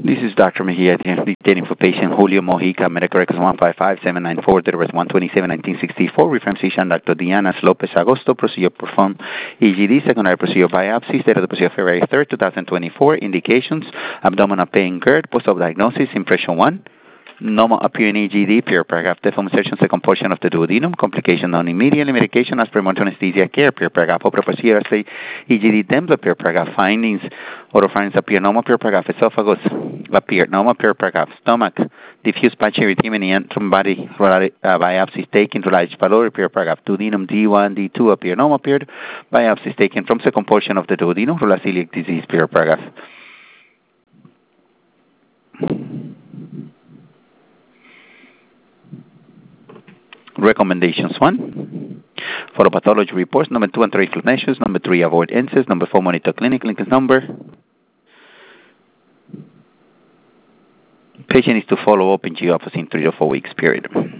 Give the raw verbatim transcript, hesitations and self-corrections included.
This is Doctor Mejia, dictating for patient Julio Mojica, medical records one five five seven nine four, date of birth one twenty-seven nineteen sixty-four, reference physician Doctor Diana Lopez Agosto, procedure performed E G D, secondary procedure biopsy, date of the procedure February third, twenty twenty-four, indications, abdominal pain, GERD, post-op diagnosis, impression one, normal appearing E G D, pure paragraph, deform insertion, second portion of the duodenum, complication non immediately, medication as per monitoring anesthesia care, pure paragraph, opera procedure, say E G D dembla, pure paragraph, findings, oral findings appear normal, pure paragraph, esophagus appear normal, pure paragraph, stomach, diffuse patchy erythema and thrombotic uh, biopsies taken to large pylori, pure paragraph, duodenum D one, D two appear normal, pure biopsies taken from second portion of the duodenum, rulaceliac disease, pure paragraph. Recommendations one, photopathology reports. Number two, anthropic measures. Number three, avoid incest. Number four, monitor clinic. Lincoln's number. Patient is to follow up in G office in three to four weeks period.